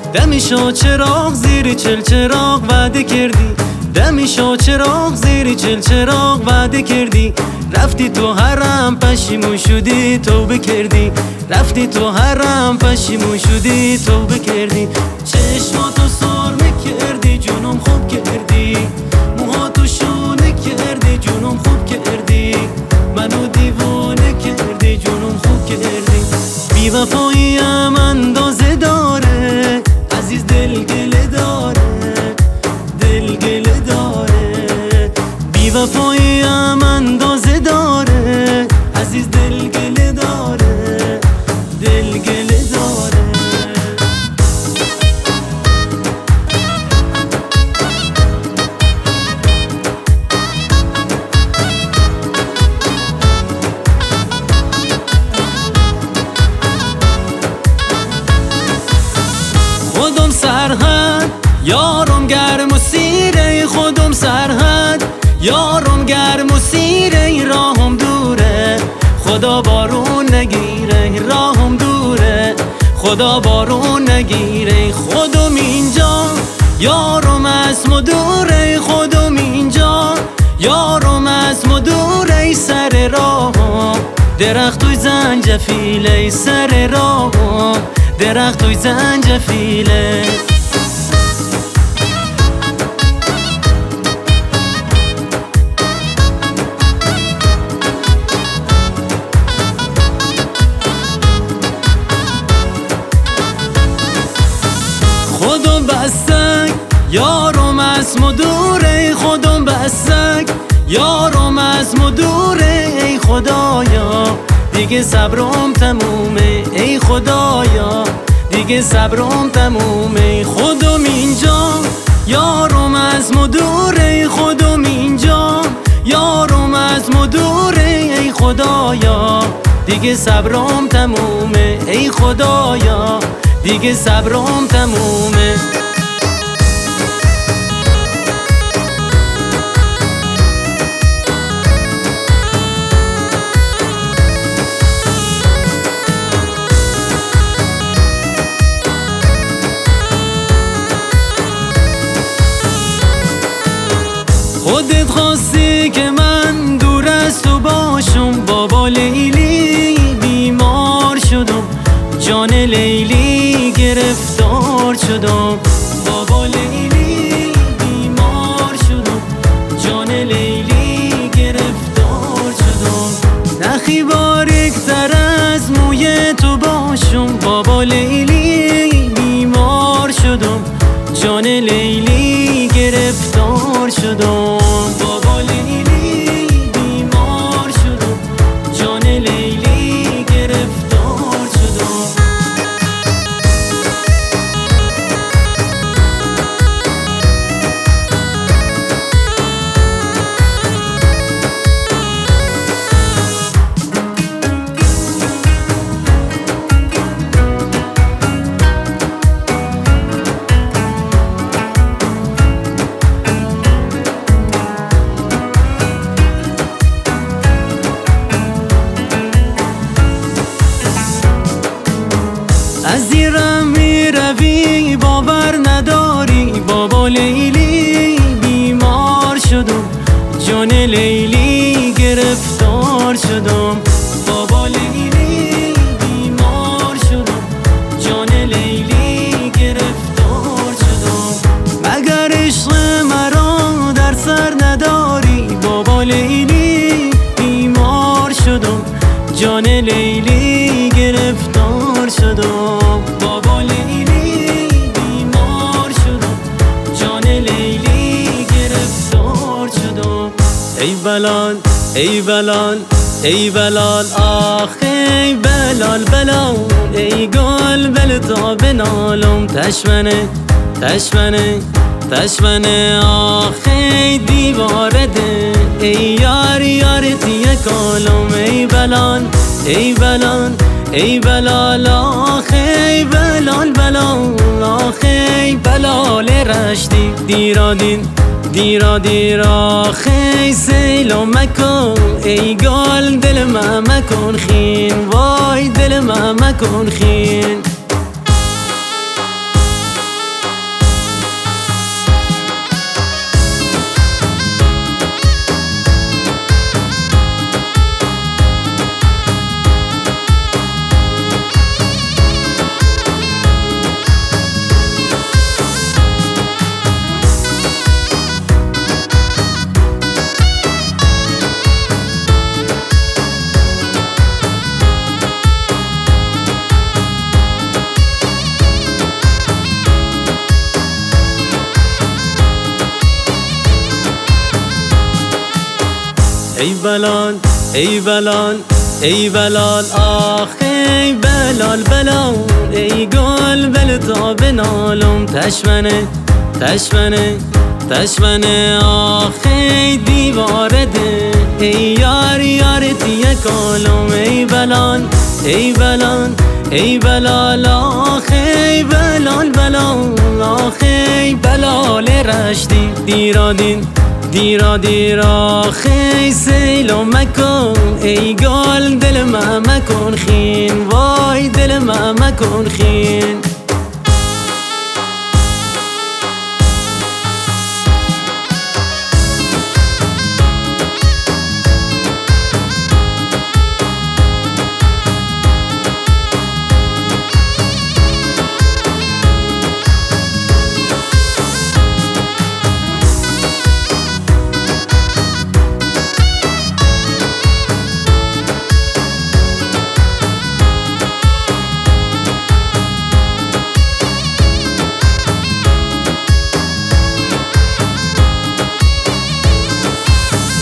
دمیشا چراغ زیر چل چراغ وعده کردی، دمیشا چراغ زیر چل چراغ وعده کردی. رفتی تو حرم پشیمون شدی توبه کردی، رفتی تو حرم پشیمون شدی توبه کردی. چشماتو سرمه کردی جونم خوب کردی، موهاتو شونه کردی جونم خوب کردی. منو دیوانه کردی جونم خوب کردی. بی وفاییم اندازه داره عزیز، دل گله داره، دل گله داره. بی وفاییم اندازه داره عزیز، دل گله داره، دل گله داره. خودم سرحد یارم گرم و سیره، خودم سرحد یارم گرم و سیره. راهم دوره خدا بارون نگیره، راهم دوره خدا بارون نگیره. خودم اینجا یارم از مدوره، خودم اینجا یارم از مدوره. سر راهم درختوی زنجفیله، سر راهم درختوی زنجفیله. خودم بستک یارم از مدوره، خودم بستک یارم از مدوره. ای خدایا دیگه صبرم تمومه، ای خدایا دیگه صبرم تمومه. خودم اینجا یارم از مدوره، خودم اینجا یارم از مدوره. ای خدایا دیگه صبرم تمومه، ای خدایا دیگه صبرم تمومه. خودت خواستی که من دور از تو باشم، بابا لیلی بیمار شدم، جان لیلی گرفتار شدم. بابا لیلی بیمار شدم، جان لیلی گرفتار شدم. نخی باریک‌تر از موی تو باشم، بابا لیلی بیمار شدم، جان لیلی گرفتار شدم. بابا لیلی بیمار شدم، جان لیلی گرفتار شدم. از زیرم میروی باور نداری، بابا لیلی بیمار شدم، جان لیلی گرفتار شدم. بابا لیلی بیمار شدم، جان لیلی گرفتار شدم. مگر عشق مرا در سر نداری، بابا لیلی بیمار شدم، جان لیلی گرفتار شدم. بابا لیلی بیمار شدم، جان لیلی گرفتار شدم. ای بلال ای بلال ای بلال آخ ای بلال بلال. ای گل بل تا بنالم تشمنه تشمنه تشمنه. آخ ای دیواره ده ای یار یار تیه کالم. ای بلال ای بلال ای بلال آخ ای بلال بلال. آخ ای بلال رشتی دیرا دین دیرا دیرا. خی سیلو مکن ای گل دل ما مکن خین، وای دل ما مکن خین. ای بلال ای بلال ای بلال آخ ای بلال بلال ای گل بل تا بنالم تشمنه تشمنه تشمنه آخ ای دیواره ده ای یار یار تیه کالم ای بلال ای بلال ای بلال آخ ای بلال بلال آخ ای بلال رشتی دیرادین دیرا دیرا خی سیلو مکن ای گل دل ما مکن خین وای دل ما مکن خین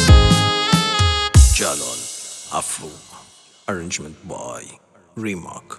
Jalal Afro. Arrangement by Remark.